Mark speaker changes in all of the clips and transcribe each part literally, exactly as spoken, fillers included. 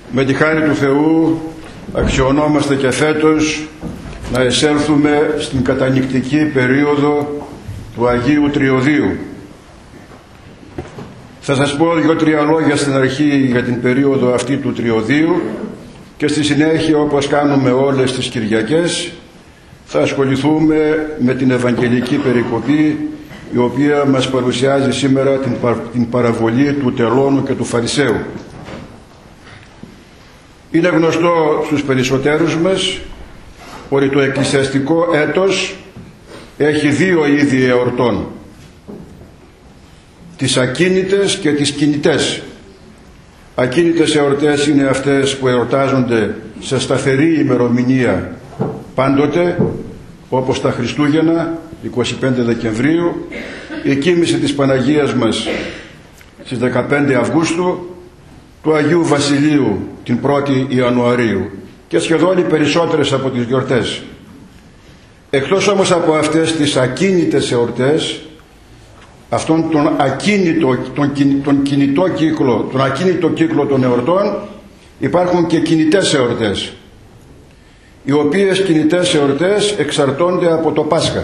Speaker 1: Με τη χάρη του Θεού αξιωνόμαστε και φέτος να εισέλθουμε στην κατανυκτική περίοδο του Αγίου Τριωδίου. Θα σας πω δύο-τρία λόγια στην αρχή για την περίοδο αυτή του Τριωδίου και στη συνέχεια, όπως κάνουμε όλες τις Κυριακές, θα ασχοληθούμε με την Ευαγγελική περικοπή, η οποία μας παρουσιάζει σήμερα την, πα, την παραβολή του τελώνου και του Φαρισαίου. Είναι γνωστό στους περισσότερους μας ότι το εκκλησιαστικό έτος έχει δύο είδη εορτών, τις ακίνητες και τις κινητές. Ακίνητες εορτές είναι αυτές που εορτάζονται σε σταθερή ημερομηνία πάντοτε, όπως τα Χριστούγεννα, εικοστή πέμπτη Δεκεμβρίου, η κοίμηση της Παναγίας μας στις δεκαπέντε Αυγούστου, του Αγίου Βασιλείου την πρώτη Ιανουαρίου και σχεδόν οι περισσότερες από τις γιορτές. Εκτός όμως από αυτές τις ακίνητες εορτές, αυτόν τον ακίνητο, τον, τον κινητό κύκλο, τον ακίνητο κύκλο των εορτών, υπάρχουν και κινητές εορτές, οι οποίες κινητές εορτές εξαρτώνται από το Πάσχα.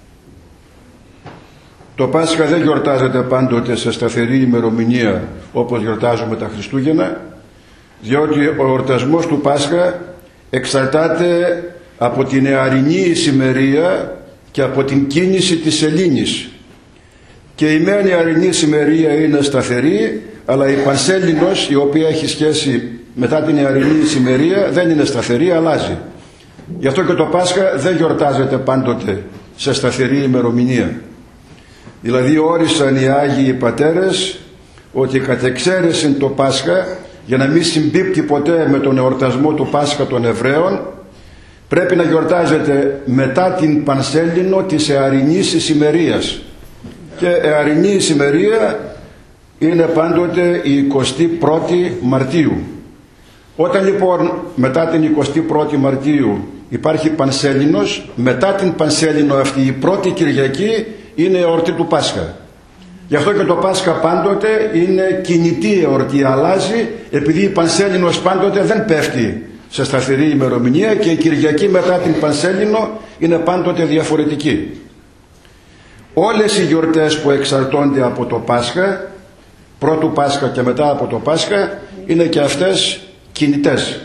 Speaker 1: Το Πάσχα δεν γιορτάζεται πάντοτε σε σταθερή ημερομηνία όπως γιορτάζουμε τα Χριστούγεννα, διότι ο εορτασμός του Πάσχα εξαρτάται από την νεαρινή ησημερία και από την κίνηση της σελήνης. Και η μεν νεαρινή ησημερία είναι σταθερή, αλλά η πανσέλινος, η οποία έχει σχέση μετά την νεαρινή ησημερία, δεν είναι σταθερή, αλλάζει. Γι' αυτό και το Πάσχα δεν γιορτάζεται πάντοτε σε σταθερή ημερομηνία. Δηλαδή όρισαν οι Άγιοι Πατέρες ότι κατ' εξαίρεση το Πάσχα, για να μην συμπίπτει ποτέ με τον εορτασμό του Πάσχα των Εβραίων, πρέπει να γιορτάζεται μετά την πανσέλινο της εαρινής ησημερίας. Και εαρινή ησημερία είναι πάντοτε η εικοστή πρώτη Μαρτίου. Όταν λοιπόν μετά την εικοστή πρώτη Μαρτίου υπάρχει πανσέλινος, μετά την πανσέλινο αυτή η πρώτη Κυριακή είναι εορτή του Πάσχα. Γι' αυτό και το Πάσχα πάντοτε είναι κινητή εορτή, αλλάζει, επειδή η πανσέλινος πάντοτε δεν πέφτει σε σταθερή ημερομηνία και η Κυριακή μετά την πανσέλινο είναι πάντοτε διαφορετική. Όλες οι γιορτές που εξαρτώνται από το Πάσχα, πρώτου Πάσχα και μετά από το Πάσχα, είναι και αυτές κινητές.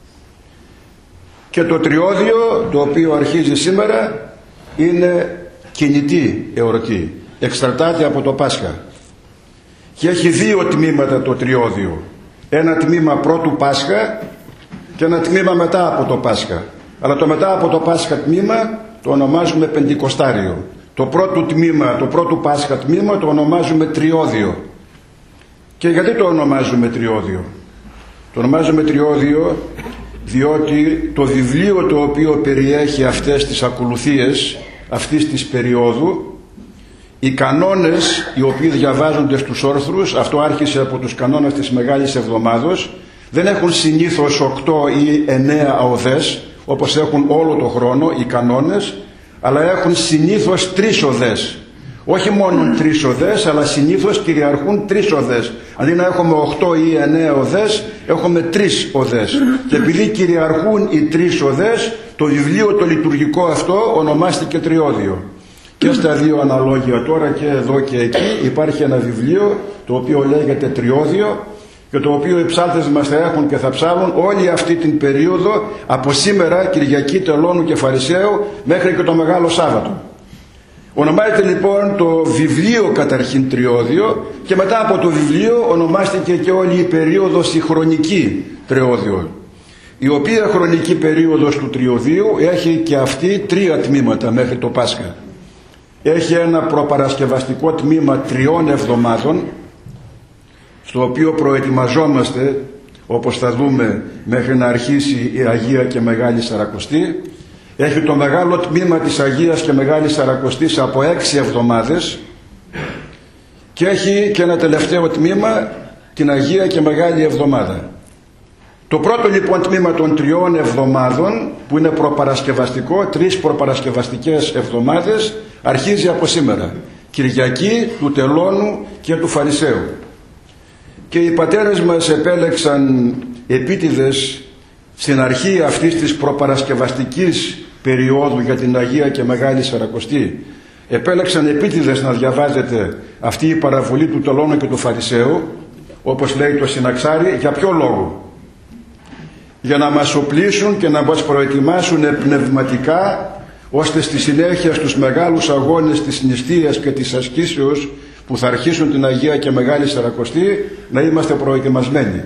Speaker 1: Και το Τριώδιο, το οποίο αρχίζει σήμερα, είναι κινητή εορτή, εξαρτάται από το Πάσχα. Και έχει δύο τμήματα το Τριώδιο. Ένα τμήμα πρώτου Πάσχα και ένα τμήμα μετά από το Πάσχα. Αλλά το μετά από το Πάσχα τμήμα το ονομάζουμε Πεντηκοστάριο. Το πρώτο τμήμα, το πρώτο Πάσχα τμήμα το ονομάζουμε Τριώδιο. Και γιατί το ονομάζουμε Τριώδιο? Το ονομάζουμε Τριώδιο διότι το βιβλίο το οποίο περιέχει αυτές τις ακολουθίες αυτής της περίοδου, οι κανόνες οι οποίοι διαβάζονται στους όρθρους, αυτό άρχισε από τους κανόνες της Μεγάλης Εβδομάδος, δεν έχουν συνήθως οκτώ ή εννέα οδές όπως έχουν όλο το χρόνο οι κανόνες, αλλά έχουν συνήθως τρεις οδές. Όχι μόνο τρεις οδές, αλλά συνήθως κυριαρχούν τρεις οδές. Αντί να έχουμε οκτώ ή εννέα οδές, έχουμε τρεις οδές. Και επειδή κυριαρχούν οι τρεις οδές, το βιβλίο το λειτουργικό αυτό ονομάστηκε Τριώδιο. Και στα δύο αναλόγια τώρα, και εδώ και εκεί, υπάρχει ένα βιβλίο το οποίο λέγεται Τριώδιο και το οποίο οι ψάλτες μας θα έχουν και θα ψάλουν όλη αυτή την περίοδο από σήμερα, Κυριακή Τελώνου και Φαρισαίου, μέχρι και το Μεγάλο Σάββατο. Ονομάζεται λοιπόν το βιβλίο καταρχήν Τριώδιο και μετά από το βιβλίο ονομάστηκε και όλη η περίοδος η χρονική Τριώδιο, η οποία χρονική περίοδος του Τριωδίου έχει και αυτή τρία τμήματα μέχρι το Πάσχα. Έχει ένα προπαρασκευαστικό τμήμα τριών εβδομάδων, στο οποίο προετοιμαζόμαστε, όπως θα δούμε, μέχρι να αρχίσει η Αγία και Μεγάλη Σαρακοστή. Έχει το μεγάλο τμήμα της Αγίας και Μεγάλης Σαρακοστής από έξι εβδομάδες και έχει και ένα τελευταίο τμήμα, την Αγία και Μεγάλη Εβδομάδα. Το πρώτο λοιπόν τμήμα των τριών εβδομάδων, που είναι προπαρασκευαστικό, τρεις προπαρασκευαστικές εβδομάδες, αρχίζει από σήμερα, Κυριακή του Τελώνου και του Φαρισαίου. Και οι πατέρες μας επέλεξαν επίτηδες στην αρχή αυτής της προπαρασκευαστικής περίοδου για την Αγία και Μεγάλη Σαρακοστή επέλεξαν επίτηδες να διαβάζετε αυτή η παραβολή του τελώνου και του Φαρισαίου, όπως λέει το Συναξάρι. Για ποιο λόγο? Για να μας οπλίσουν και να μας προετοιμάσουν πνευματικά, ώστε στη συνέχεια στους μεγάλους αγώνες της νηστείας και της ασκήσεως που θα αρχίσουν την Αγία και Μεγάλη Σαρακοστή να είμαστε προετοιμασμένοι.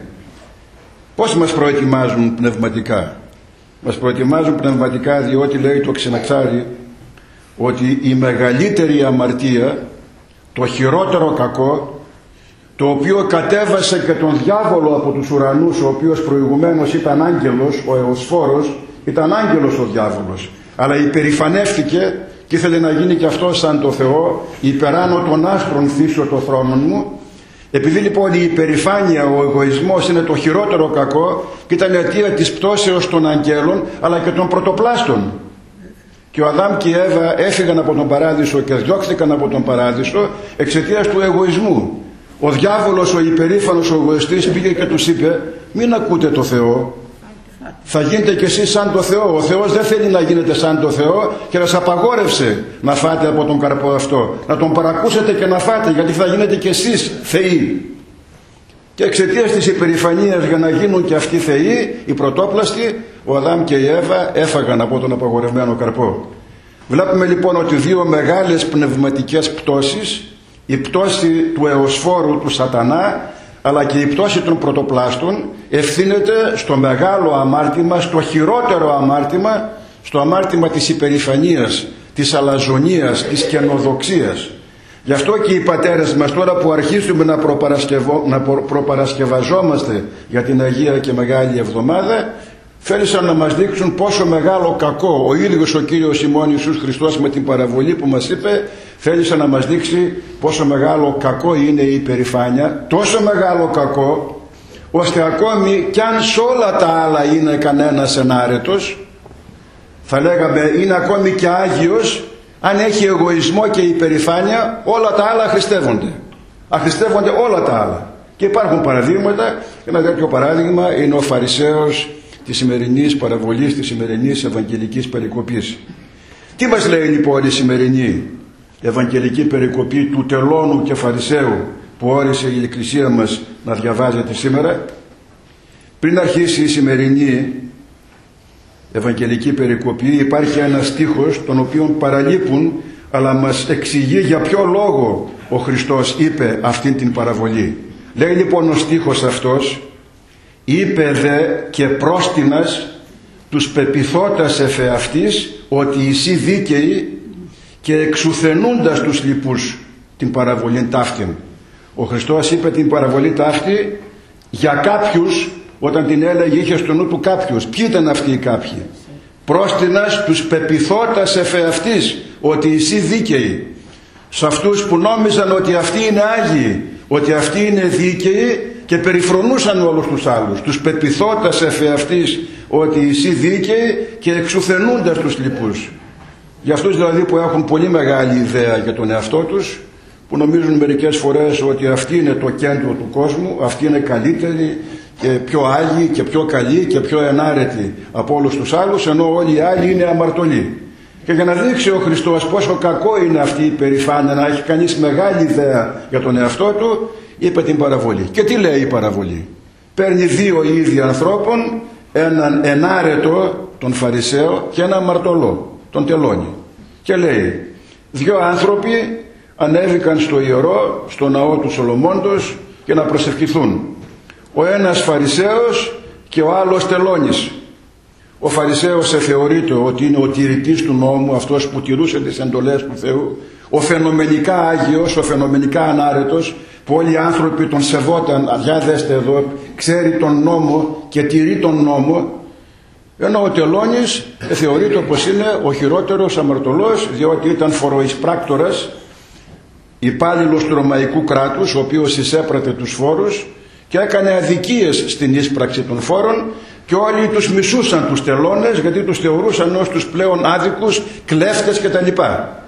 Speaker 1: Πώς μας προετοιμάζουν πνευματικά? Μας προετοιμάζουν πνευματικά διότι λέει το Ξεναξάρι ότι η μεγαλύτερη αμαρτία, το χειρότερο κακό, το οποίο κατέβασε και τον διάβολο από τους ουρανούς, ο οποίος προηγουμένως ήταν άγγελος, ο Εωσφόρος, ήταν άγγελος ο διάβολος, αλλά υπερηφανεύτηκε και ήθελε να γίνει και αυτό σαν το Θεό, υπεράνω των άστρων θύσω το θρόνο μου. Επειδή λοιπόν η υπερηφάνεια, ο εγωισμός είναι το χειρότερο κακό και ήταν αιτία της πτώσεως των αγγέλων αλλά και των πρωτοπλάστων. Και ο Αδάμ και η Εύα έφυγαν από τον παράδεισο και διώχθηκαν από τον παράδεισο εξαιτίας του εγωισμού. Ο διάβολος, ο υπερήφανος, ο εγωιστής πήγε και τους είπε: μην ακούτε το Θεό, θα γίνετε κι εσείς σαν το Θεό. Ο Θεός δεν θέλει να γίνετε σαν το Θεό και σας απαγόρευσε να φάτε από τον καρπό αυτό, να τον παρακούσετε και να φάτε, γιατί θα γίνετε κι εσείς θεοί. Και εξαιτίας της υπερηφανίας, για να γίνουν και αυτοί θεοί, οι πρωτόπλαστοι, ο Αδάμ και η Εύα έφαγαν από τον απαγορευμένο καρπό. Βλέπουμε λοιπόν ότι δύο μεγάλες πνευματικές πτώσεις, η πτώση του Εωσφόρου, του Σατανά, αλλά και η πτώση των πρωτοπλάστων, ευθύνεται στο μεγάλο αμάρτημα, στο χειρότερο αμάρτημα, στο αμάρτημα της υπερηφανίας, της αλαζονίας, της καινοδοξίας. Γι' αυτό και οι πατέρες μας, τώρα που αρχίσουμε να, να προπαρασκευαζόμαστε για την Αγία και Μεγάλη Εβδομάδα, θέλησαν να μας δείξουν πόσο μεγάλο κακό ο ίδιος ο Κύριος ημών Ιησούς Χριστός με την παραβολή που μας είπε, θέλησε να μας δείξει πόσο μεγάλο κακό είναι η υπερηφάνεια, τόσο μεγάλο κακό ώστε ακόμη κι αν σε όλα τα άλλα είναι κανένας ενάρετος, θα λέγαμε είναι ακόμη και άγιος, αν έχει εγωισμό και υπερηφάνεια, όλα τα άλλα αχρηστεύονται. Αχρηστεύονται όλα τα άλλα. Και υπάρχουν παραδείγματα. Ένα τέτοιο παράδειγμα είναι ο Φαρισαίος της σημερινής παραβολής, της σημερινής Ευαγγελικής περικοπής. Τι μας λέει λοιπόν η σημερινή Ευαγγελική περικοπή του τελώνου και Φαρισαίου που όρισε η Εκκλησία μας να διαβάζεται σήμερα? Πριν αρχίσει η σημερινή Ευαγγελική περικοπή υπάρχει ένας στίχος τον οποίον παραλείπουν, αλλά μας εξηγεί για ποιο λόγο ο Χριστός είπε αυτήν την παραβολή. Λέει λοιπόν ο στίχος αυτός: είπε δε και πρόστινας τους πεποιθώτας εφεαυτής ότι εσύ δίκαιοι και εξουθενούντας τους λοιπούς την παραβολή ταύτην. Ο Χριστός είπε την παραβολή ταύτη για κάποιους. Όταν την έλεγε είχε στο νου του κάποιους. Ποιοι ήταν αυτοί οι κάποιοι? Πρόστινας τους πεποιθώτας εφεαυτής ότι εσύ δίκαιοι. Σε αυτούς που νόμιζαν ότι αυτοί είναι άγιοι, ότι αυτοί είναι δίκαιοι και περιφρονούσαν όλους τους άλλους. Τους πεποιθώτας εφεαυτής ότι εσύ δίκαιοι και εξουθενούντας τους λοιπούς. Για αυτούς δηλαδή που έχουν πολύ μεγάλη ιδέα για τον εαυτό τους, που νομίζουν μερικές φορές ότι αυτοί είναι το κέντρο του κόσμου, αυτοί είναι καλύτεροι και πιο άγιοι και πιο καλοί και πιο ενάρετοι από όλους τους άλλους, ενώ όλοι οι άλλοι είναι αμαρτωλοί. Και για να δείξει ο Χριστός πόσο κακό είναι αυτή η περηφάνεια, να έχει κανείς μεγάλη ιδέα για τον εαυτό του, είπε την παραβολή. Και τι λέει η παραβολή? Παίρνει δύο είδη ανθρώπων, έναν ενάρετο, τον Φαρισαίο, και έναν αμαρτωλό, τον τελώνη. Και λέει, δύο άνθρωποι ανέβηκαν στο ιερό, στο ναό του Σολομώντος, για να προσευχηθούν. Ο ένας Φαρισαίος και ο άλλος τελώνης. Ο Φαρισαίος θεωρείται ότι είναι ο τηρητής του νόμου, αυτός που τηρούσε τις εντολές του Θεού, ο φαινομενικά Άγιος, ο φαινομενικά ανάρετος, που όλοι οι άνθρωποι τον σεβόταν, για δέστε εδώ, ξέρει τον νόμο και τηρεί τον νόμο, ενώ ο τελώνης θεωρείται πως είναι ο χειρότερος αμαρτωλός, διότι ήταν φοροεισπράκτορας, υπάλληλος του Ρωμαϊκού κράτους, ο οποίος εισέπρατε τους φόρους και έκανε αδικίες στην ίσπραξη των φόρων, και όλοι τους μισούσαν τους τελώνες, γιατί τους θεωρούσαν ως τους πλέον άδικους, κλέφτες κτλ.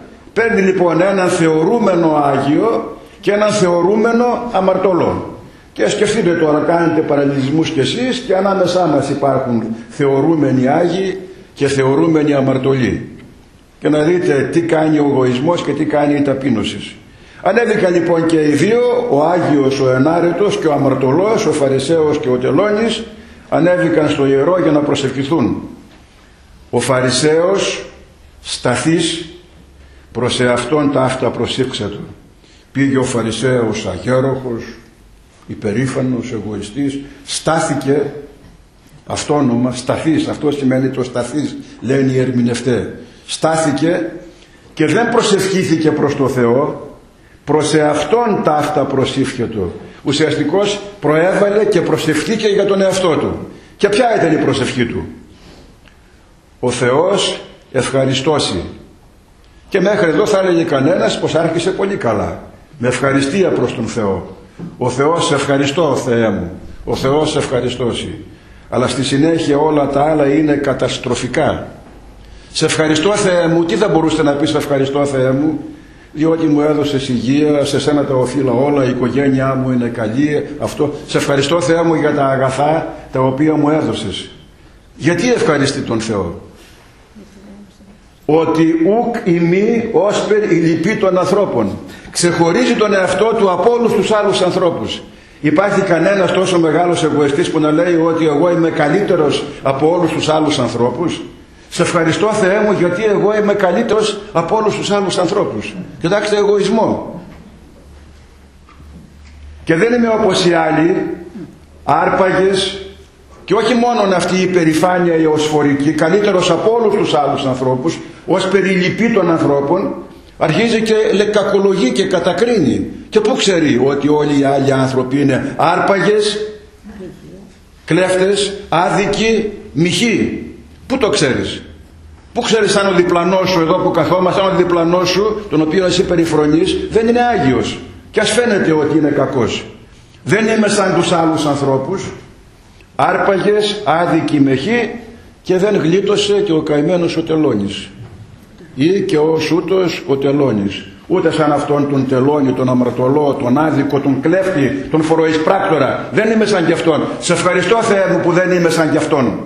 Speaker 1: Παίρνει λοιπόν έναν θεωρούμενο Άγιο και έναν θεωρούμενο αμαρτωλό. Και σκεφτείτε τώρα, κάνετε παραλληλισμούς κι εσείς και ανάμεσά μας υπάρχουν θεωρούμενοι Άγιοι και θεωρούμενοι αμαρτωλοί. Και να δείτε τι κάνει ο εγωισμός και τι κάνει η ταπείνωση. Ανέβηκαν λοιπόν και οι δύο, ο Άγιος, ο ενάρετος και ο αμαρτωλός, ο Φαρισαίος και ο τελώνης, ανέβηκαν στο ιερό για να προσευχηθούν. Ο Φαρισαίος σταθής προς εαυτόν τα αυτά προσήξατο. Πήγε ο Φαρισαίος αγέροχος, υπερήφανος, εγωιστής, στάθηκε αυτόνομα, σταθής, αυτό σημαίνει το σταθής, λένε οι ερμηνευτές. Στάθηκε και δεν προσευχήθηκε προς το Θεό, προς εαυτόν τα αυτά προσήφιετο. Ουσιαστικώς προέβαλε και προσευχήθηκε για τον εαυτό του. Και ποια ήταν η προσευχή του? Ο Θεός ευχαριστώσει. Και μέχρι εδώ θα έλεγε κανένας πως άρχισε πολύ καλά, με ευχαριστία προς τον Θεό. Ο Θεός σε ευχαριστώ, Θεέ μου, ο Θεός σε ευχαριστώσει. Αλλά στη συνέχεια όλα τα άλλα είναι καταστροφικά. Σε ευχαριστώ, Θεέ μου, τι θα μπορούσε να πεις ευχαριστώ, Θεέ μου? Διότι μου έδωσες υγεία, σε σένα τα οφείλα όλα, η οικογένειά μου είναι καλή, αυτό. Σε ευχαριστώ, Θεέ μου, για τα αγαθά τα οποία μου έδωσες. Γιατί ευχαριστεί τον Θεό? Ότι ουκ ημί όσπερ η λυπή των ανθρώπων. Ξεχωρίζει τον εαυτό του από όλους τους άλλους ανθρώπους. Υπάρχει κανένας τόσο μεγάλος εγωιστής που να λέει ότι εγώ είμαι καλύτερος από όλους τους άλλους ανθρώπους? Σε ευχαριστώ, Θεέ μου, γιατί εγώ είμαι καλύτερος από όλους τους άλλους ανθρώπους. Κοιτάξτε, εγωισμό. Και δεν είμαι όπως οι άλλοι, άρπαγες, και όχι μόνο αυτή η υπερηφάνεια η οσφορική, καλύτερος από όλους τους άλλους ανθρώπους, ως περιλυπή των ανθρώπων, αρχίζει και κακολογεί και κατακρίνει. Και πού ξέρει ότι όλοι οι άλλοι άνθρωποι είναι άρπαγες, κλέφτες, άδικοι, μοιχοί? Πού το ξέρεις? Πού ξέρεις αν ο διπλανός σου εδώ που καθόμαστε, αν ο διπλανός σου, τον οποίο εσύ περιφρονείς, δεν είναι Άγιος? Και ας φαίνεται ότι είναι κακός. Δεν είμαι σαν τους άλλους ανθρώπους, άρπαγες, άδικοι μεχοί, και δεν γλίτωσε και ο καημένος ο τελώνης. Ή και ο σούτος ο τελώνης. Ούτε σαν αυτόν τον τελώνη, τον αμαρτωλό, τον άδικο, τον κλέφτη, τον φοροεισπράκτορα. Δεν είμαι σαν κι αυτόν. Σε ευχαριστώ, Θεέ μου, που δεν είμαι σαν κι αυτόν.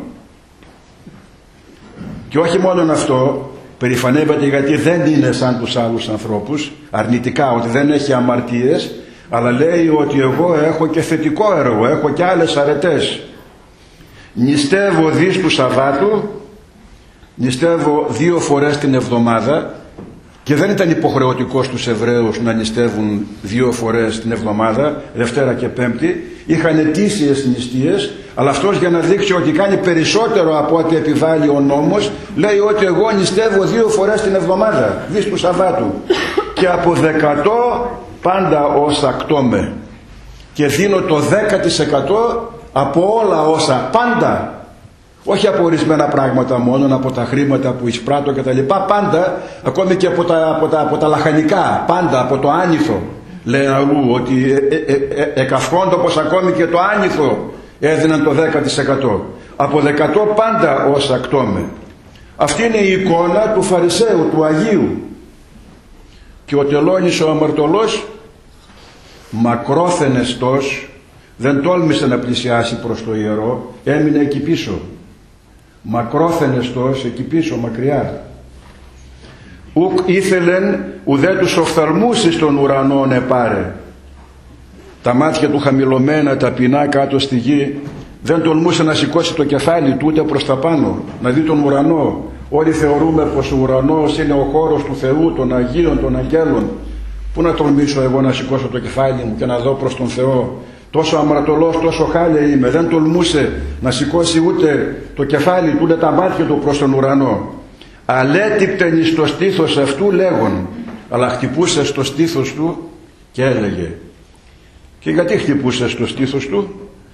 Speaker 1: Και όχι μόνο αυτό, περηφανεύεται γιατί δεν είναι σαν τους άλλους ανθρώπους, αρνητικά, ότι δεν έχει αμαρτίες, αλλά λέει ότι εγώ έχω και θετικό έργο, έχω και άλλες αρετές. Νηστεύω δις του Σαββάτου, νηστεύω δύο φορές την εβδομάδα, και δεν ήταν υποχρεωτικό στους Εβραίους να νηστεύουν δύο φορές την εβδομάδα, Δευτέρα και Πέμπτη. Είχαν ετήσιες νηστείες, αλλά αυτός, για να δείξει ότι κάνει περισσότερο από ό,τι επιβάλλει ο νόμος, λέει ότι εγώ νηστεύω δύο φορές την εβδομάδα, δις του Σαββάτου, και από δεκατό πάντα όσα κτώμε, και δίνω το δέκα τοις εκατό από όλα όσα, πάντα. Όχι από ορισμένα πράγματα μόνο, από τα χρήματα που εισπράττω και τα λοιπά, πάντα, ακόμη και από τα, από τα, από τα λαχανικά, πάντα, από το άνηθο. Λέει αλλού ότι ε, ε, ε, ε, εκαυχόντο πως ακόμη και το άνηθο έδιναν το δέκα τοις εκατό. Από δεκατό πάντα όσα κτώμε. Αυτή είναι η εικόνα του Φαρισαίου, του Αγίου. Και ο τελώνης ο αμαρτωλός, μακρόθενεστος, δεν τόλμησε να πλησιάσει προς το ιερό, έμεινε εκεί πίσω. Μακρόθενεστος, εκεί πίσω, μακριά. Ουκ ήθελεν ουδέ τους οφθαλμούς εις τον ουρανόν επάρε. Τα μάτια του χαμηλωμένα, ταπεινά κάτω στη γη, δεν τολμούσε να σηκώσει το κεφάλι του ούτε προς τα πάνω, να δει τον ουρανό. Όλοι θεωρούμε πως ο ουρανός είναι ο χώρος του Θεού, των Αγίων, των Αγγέλων. Πού να τολμήσω εγώ να σηκώσω το κεφάλι μου και να δω προς τον Θεό? Τόσο αμαρτωλός, τόσο χάλια είμαι. Δεν τολμούσε να σηκώσει ούτε το κεφάλι του, ούτε τα μάτια του προς τον ουρανό. Αλέτυπτεν εις το στήθος αυτού λέγον. Αλλά χτυπούσε στο στήθος του και έλεγε. Και γιατί χτυπούσε στο στήθος του?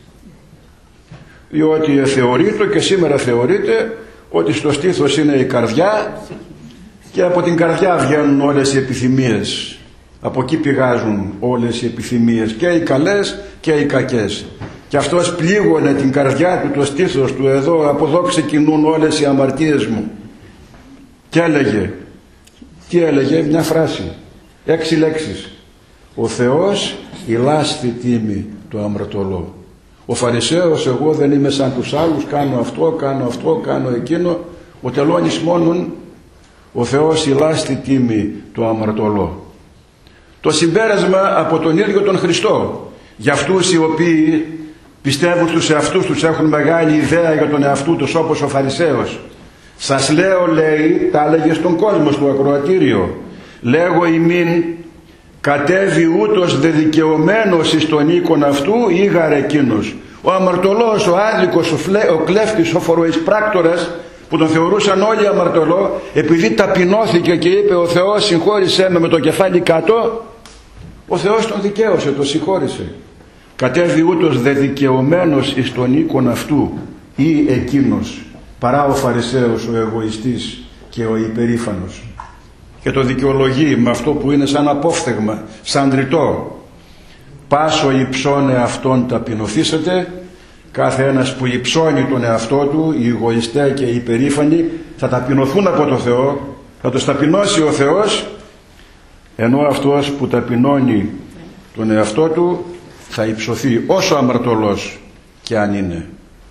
Speaker 1: Διότι θεωρείται, και σήμερα θεωρείται, ότι στο στήθος είναι η καρδιά, και από την καρδιά βγαίνουν όλες οι επιθυμίες. Από εκεί πηγάζουν όλες οι επιθυμίες, και οι καλές και οι κακές. Και αυτός πλήγωνε την καρδιά του, το στήθος του, εδώ, από εδώ ξεκινούν όλες οι αμαρτίες μου. Και έλεγε, τι έλεγε? Μια φράση, έξι λέξεις. Ο Θεός ηλάστη τίμη το αμαρτωλό. Ο Φαρισαίος, εγώ δεν είμαι σαν τους άλλους, κάνω αυτό, κάνω αυτό, κάνω εκείνο. Ο τελώνης μόνον, ο Θεός ηλάστη τίμη το αμαρτωλό. Το συμπέρασμα από τον ίδιο τον Χριστό, για αυτούς οι οποίοι πιστεύουν στους εαυτούς τους, έχουν μεγάλη ιδέα για τον εαυτού τους όπως ο Φαρισαίος. Σας λέω, λέει, τα έλεγε στον κόσμο, στο ακροατήριο, λέγω ημίν κατέβει ούτως δεδικαιωμένος εις τον οίκον αυτού ήγαρε εκείνος. Ο αμαρτωλός, ο άδικος, ο, φλε, ο κλέφτης, ο φοροεισπράκτορας, που τον θεωρούσαν όλοι αμαρτωλό, επειδή ταπεινώθηκε και είπε ο Θεός συγχώρησέ με με το κεφάλι κάτω, ο Θεός τον δικαίωσε, τον συγχώρησε. Κατέβει ούτως δεδικαιωμένος εις τον οίκον αυτού ή εκείνος, παρά ο Φαρισαίος, ο εγωιστής και ο υπερήφανος. Και το δικαιολογεί με αυτό που είναι σαν απόφθεγμα, σαν τριτό. Πάσο υψώνε αυτόν ταπεινωθήσετε. Κάθε ένας που υψώνει τον εαυτό του, οι εγωιστές και οι υπερήφανοι, θα ταπεινωθούν από το Θεό, θα τους ταπεινώσει ο Θεός, ενώ αυτός που ταπεινώνει τον εαυτό του θα υψωθεί όσο αμαρτωλός και αν είναι.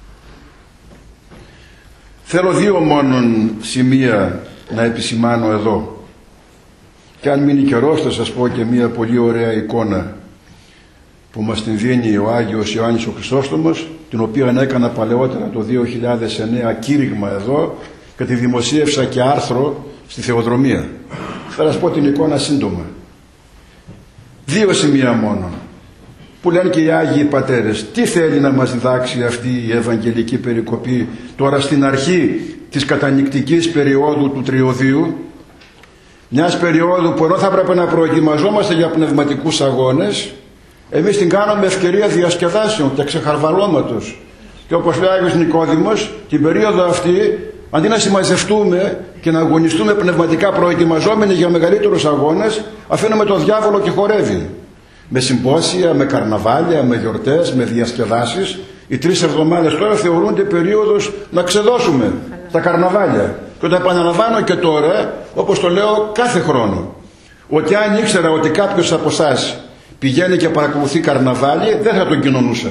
Speaker 1: Θέλω δύο μόνον σημεία να επισημάνω εδώ. Και αν μείνει καιρός θα σας πω και μια πολύ ωραία εικόνα που μας την δίνει ο Άγιος Ιωάννης ο Χρυσόστομος, την οποία έκανα παλαιότερα το δύο χιλιάδες εννέα κήρυγμα εδώ και τη δημοσίευσα και άρθρο στη Θεοδρομία. Θα σας πω την εικόνα σύντομα. Δύο σημεία μόνο που λένε και οι Άγιοι Πατέρες. Τι θέλει να μας διδάξει αυτή η Ευαγγελική περικοπή τώρα στην αρχή της κατανυκτικής περίοδου του Τριωδίου, μιας περίοδου που ενώ θα έπρεπε να προετοιμαζόμαστε για πνευματικούς αγώνες, εμείς την κάνουμε ευκαιρία διασκεδάσεων και ξεχαρβαλώματος. Και όπως λέει ο Άγιος Νικόδημος, την περίοδο αυτή, αντί να συμμαζευτούμε και να αγωνιστούμε πνευματικά προετοιμαζόμενοι για μεγαλύτερους αγώνες, αφήνουμε το διάβολο και χορεύει. Με συμπόσια, με καρναβάλια, με γιορτές, με διασκεδάσεις. Οι τρεις εβδομάδες τώρα θεωρούνται περίοδος να ξεδώσουμε τα καρναβάλια. Και το επαναλαμβάνω και τώρα, όπως το λέω κάθε χρόνο, ότι αν ήξερα ότι κάποιος από εσάς πηγαίνει και παρακολουθεί καρναβάλι, δεν θα τον κοινωνούσα.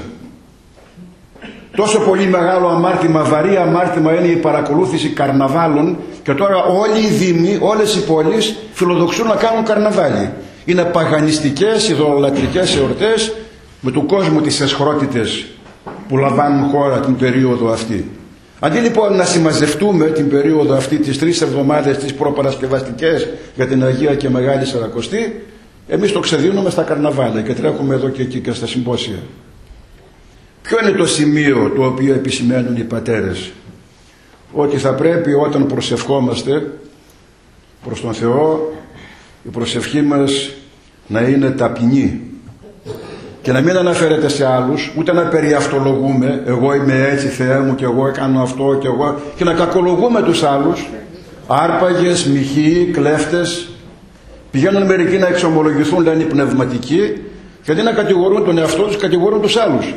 Speaker 1: Τόσο πολύ μεγάλο αμάρτημα, βαρύ αμάρτημα είναι η παρακολούθηση καρναβάλων, και τώρα όλοι οι δήμοι, όλες οι πόλεις φιλοδοξούν να κάνουν καρναβάλι. Είναι παγανιστικές, ειδωλολατρικές εορτές με του κόσμου τις εσχρότητες που λαμβάνουν χώρα την περίοδο αυτή. Αντί λοιπόν να συμμαζευτούμε την περίοδο αυτή, τις τρεις εβδομάδες τις προπαρασκευαστικές για την Αγία και Μεγάλη Σαρακοστή, εμείς το ξεδίνουμε στα καρναβάλια και τρέχουμε εδώ και εκεί και στα συμπόσια. Ποιο είναι το σημείο το οποίο επισημαίνουν οι πατέρες? Ότι θα πρέπει όταν προσευχόμαστε προς τον Θεό, η προσευχή μας να είναι ταπεινή και να μην αναφέρεται σε άλλους, ούτε να περιαυτολογούμε, εγώ είμαι έτσι Θεέ μου και εγώ έκανα αυτό και εγώ, και να κακολογούμε τους άλλους, άρπαγες, μοιχοί, κλέφτες. Πηγαίνουν μερικοί να εξομολογηθούν, λένε οι πνευματικοί, και αντί να κατηγορούν τον εαυτό τους, κατηγορούν τους άλλους.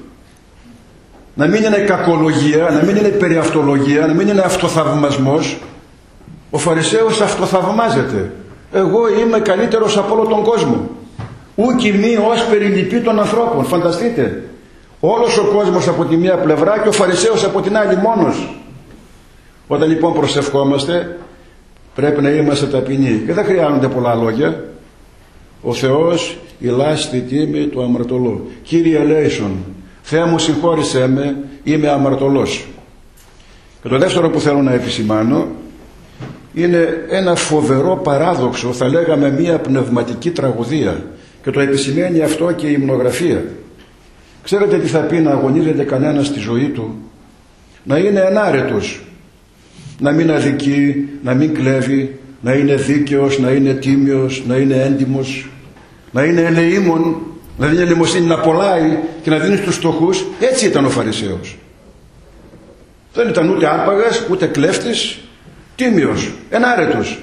Speaker 1: Να μην είναι κακολογία, να μην είναι περιαυτολογία, να μην είναι αυτοθαυμασμός. Ο Φαρισαίος αυτοθαυμάζεται. Εγώ είμαι καλύτερος από όλο τον κόσμο. Ούκι μη ως περιλυπή των ανθρώπων. Φανταστείτε. Όλος ο κόσμος από τη μία πλευρά και ο Φαρισαίος από την άλλη μόνος. Όταν λοιπόν προσευχόμαστε, πρέπει να είμαστε ταπεινοί. Και δεν χρειάζονται πολλά λόγια. Ο Θεός ηλάστη τίμη του αμαρτωλού. Κύριε ελέησον, Θεέ μου συγχώρησέ με, είμαι αμαρτωλός. Και το δεύτερο που θέλω να επισημάνω είναι ένα φοβερό παράδοξο, θα λέγαμε μια πνευματική τραγωδία, και το επισημαίνει αυτό και η υμνογραφία. Ξέρετε τι θα πει να αγωνίζεται κανένας στη ζωή του? Να είναι ενάρετος, να μην αδικεί, να μην κλέβει, να είναι δίκαιος, να είναι τίμιος, να είναι έντιμος, να είναι ελεήμων, να δίνει ελεημοσύνη, να πολάει και να δίνει στους φτωχούς. Έτσι ήταν ο Φαρισαίος. Δεν ήταν ούτε άρπαγας, ούτε κλέφτης, τίμιος, ενάρετος,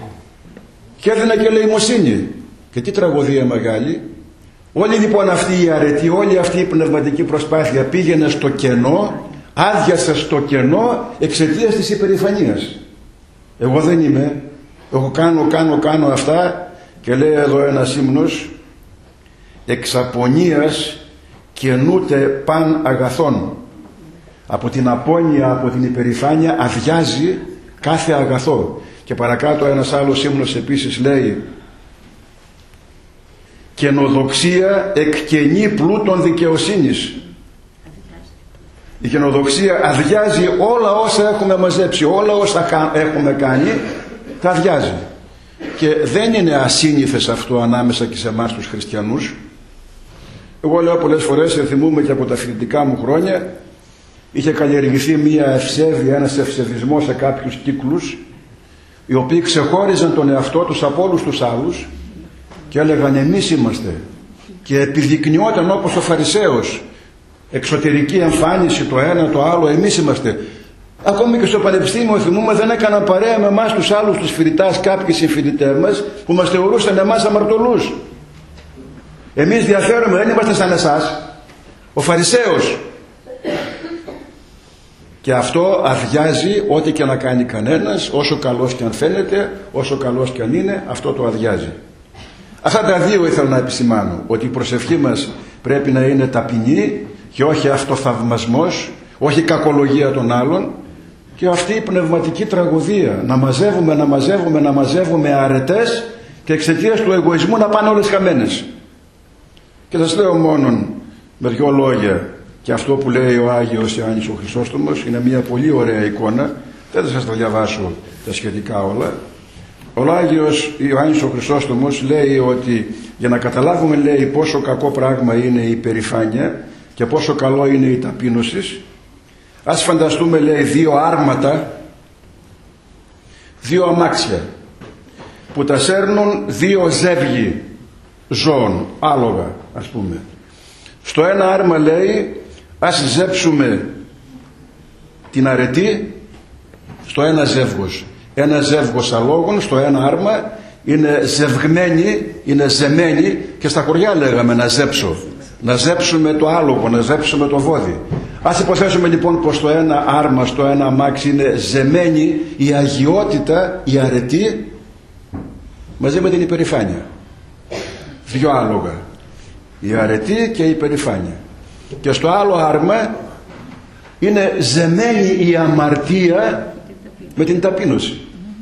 Speaker 1: και έδινε και ελεημοσύνη. Και τι τραγωδία μεγάλη. Όλη λοιπόν αυτή η αρετή, όλη αυτή η πνευματική προσπάθεια πήγαινε στο κενό, άδειασε στο κενό εξαιτίας της υπερηφανίας. Εγώ δεν είμαι, εγώ κάνω, κάνω, κάνω αυτά, και λέει εδώ ένας ύμνος, εξαπονίας καινούται παν αγαθών. Από την απώνοια, από την υπερηφάνεια αδειάζει κάθε αγαθό. Και παρακάτω ένας άλλος ύμνος επίσης λέει: καινοδοξία εκκαινεί πλούτων δικαιοσύνης. Η καινοδοξία αδειάζει όλα όσα έχουμε μαζέψει, όλα όσα έχουμε κάνει, τα αδειάζει. Και δεν είναι ασύνηθες αυτό ανάμεσα και σε εμάς τους χριστιανούς. Εγώ λέω πολλές φορές, θυμούμαι και από τα φοιτητικά μου χρόνια, είχε καλλιεργηθεί μια ευσέβεια, ένας ευσεβισμός σε κάποιους κύκλους, οι οποίοι ξεχώριζαν τον εαυτό τους από όλους τους άλλους και έλεγαν εμείς είμαστε, και επιδεικνυόταν όπως ο Φαρισαίος, εξωτερική εμφάνιση, το ένα το άλλο, εμείς είμαστε. Ακόμη και στο πανεπιστήμιο, θυμούμε, δεν έκαναν παρέα με εμάς τους άλλους τους φοιτητάς, κάποιοι συμφοιτητές μας που μας θεωρούσαν εμάς αμαρτωλούς. Εμείς διαφέρουμε, δεν είμαστε σαν εσάς. Ο Φαρισαίος. Και αυτό αδειάζει ό,τι και να κάνει κανένας, όσο καλός και αν φαίνεται, όσο καλός και αν είναι, αυτό το αδειάζει. Αυτά τα δύο ήθελα να επισημάνω, ότι η προσευχή μας πρέπει να είναι ταπεινή και όχι αυτοθαυμασμός, όχι κακολογία των άλλων, και αυτή η πνευματική τραγωδία, να μαζεύουμε, να μαζεύουμε, να μαζεύουμε αρετές και εξαιτίας του εγωισμού να πάνε όλες χαμένες. Και σας λέω μόνον με δυο λόγια, και αυτό που λέει ο Άγιος Ιωάννης ο Χρυσόστομος είναι μια πολύ ωραία εικόνα, δεν θα σας τα διαβάσω τα σχετικά όλα. Ο Άγιος Ιωάννης ο Χρυσόστομος λέει ότι για να καταλάβουμε, λέει, πόσο κακό πράγμα είναι η υπερηφάνεια και πόσο καλό είναι η ταπείνωση, ας φανταστούμε, λέει, δύο άρματα, δύο αμάξια που τα σέρνουν δύο ζεύγοι ζώων, άλογα ας πούμε. Στο ένα άρμα, λέει, ας ζέψουμε την αρετή στο ένα ζεύγος. Ένα ζεύγος αλόγων στο ένα άρμα είναι ζευγμένοι, είναι ζεμένοι, και στα χωριά λέγαμε να ζέψω, να ζέψουμε το άλογο, να ζέψουμε το βόδι. Ας υποθέσουμε λοιπόν πως στο ένα άρμα, στο ένα αμάξι είναι ζεμένη η αγιότητα, η αρετή μαζί με την υπερηφάνεια. Δυο άλογα, η αρετή και η υπερηφάνεια. Και στο άλλο άρμα είναι ζεμένη η αμαρτία με την ταπείνωση.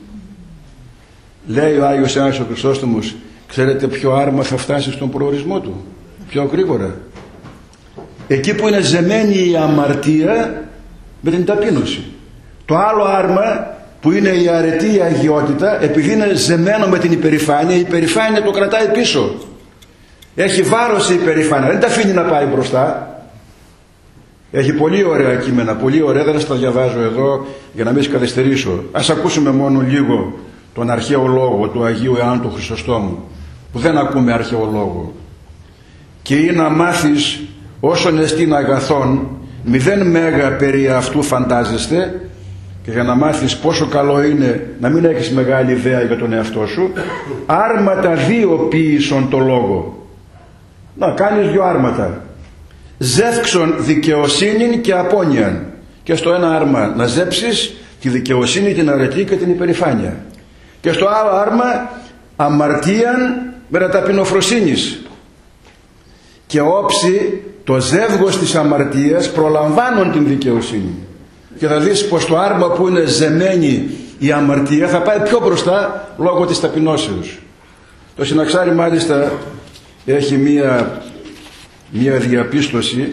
Speaker 1: Λέει ο Άγιος Ιωάννης ο Χρυσόστομος, ξέρετε ποιο άρμα θα φτάσει στον προορισμό του πιο γρήγορα? Εκεί που είναι ζεμένη η αμαρτία με την ταπείνωση. Το άλλο άρμα που είναι η αρετή, η αγιότητα, επειδή είναι ζεμένο με την υπερηφάνεια, η υπερηφάνεια το κρατάει πίσω. Έχει βάρος η υπερηφάνεια, δεν τα αφήνει να πάει μπροστά. Έχει πολύ ωραία κείμενα, πολύ ωραία, δεν θα τα διαβάζω εδώ για να μην σας καθυστερήσω. Ας ακούσουμε μόνο λίγο τον αρχαίο λόγο του Αγίου Ιωάννου του Χρυσοστόμου, που δεν ακούμε αρχαίο λόγο. Και ή να μάθεις όσον εστίν αγαθόν, μηδέν μέγα περί αυτού φαντάζεστε, και για να μάθεις πόσο καλό είναι να μην έχεις μεγάλη ιδέα για τον εαυτό σου, άρματα δύο ποίησον το λόγο. Να κάνεις δυο άρματα. Ζεύξον δικαιοσύνην και απόνοιαν. Και στο ένα άρμα να ζέψεις τη δικαιοσύνη, την αρετή και την υπερηφάνεια. Και στο άλλο άρμα αμαρτίαν με ταπεινοφροσύνης. Και όψη το ζεύγος της αμαρτίας προλαμβάνουν την δικαιοσύνη. Και θα δεις πως το άρμα που είναι ζεμένη η αμαρτία θα πάει πιο μπροστά λόγω της ταπεινώσεως. Το Συναξάρι μάλιστα έχει μία, μία διαπίστωση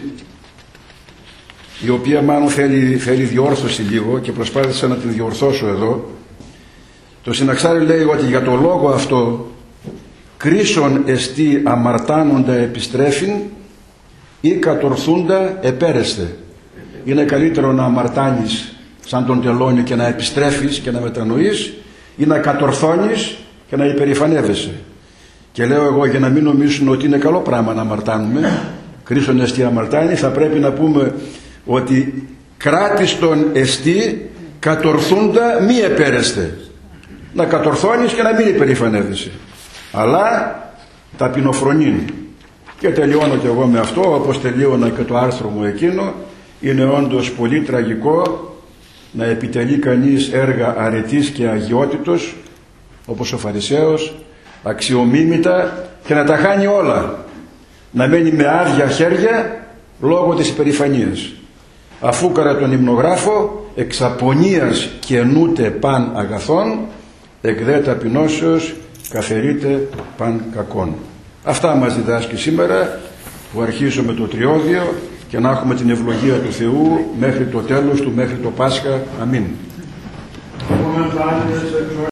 Speaker 1: η οποία μάλλον θέλει, θέλει διόρθωση λίγο, και προσπάθησα να την διορθώσω εδώ. Το Συναξάρι λέει ότι για το λόγο αυτό κρίσον εστί αμαρτάνοντα επιστρέφειν ή κατορθούντα επέρεστε. Είναι καλύτερο να αμαρτάνεις σαν τον τελώνιο και να επιστρέφεις και να μετανοείς, ή να κατορθώνεις και να υπερηφανεύεσαι. Και λέω εγώ, για να μην νομίζουν ότι είναι καλό πράγμα να αμαρτάνουμε, κρίσον εστί αμαρτάνει, θα πρέπει να πούμε ότι κράτιστον εστί κατορθούντα μη επέρεστε. Να κατορθώνεις και να μην υπερηφανεύεσαι, αλλά ταπεινοφρονήν. Και τελειώνω και εγώ με αυτό, όπως τελείωνα και το άρθρο μου εκείνο. Είναι όντως πολύ τραγικό να επιτελεί κανείς έργα αρετής και αγιότητος, όπως ο Φαρισαίος, αξιομίμητα, και να τα χάνει όλα. να μένει με άδεια χέρια λόγω της υπερηφανίας. Αφού κατά τον υμνογράφο εξαπονίας καινούται παν αγαθών, εκ δε ταπεινώσεως καθερείται παν κακών. Αυτά μας διδάσκει σήμερα, που αρχίζουμε το τριώδιο, και να έχουμε την ευλογία του Θεού μέχρι το τέλος του, μέχρι το Πάσχα. Αμήν.